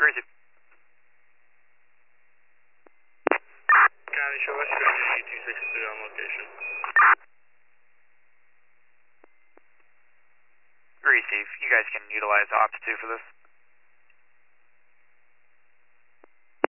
Receive. County, show us strategy 263 on location. Receive. You guys can utilize Ops 2 for this.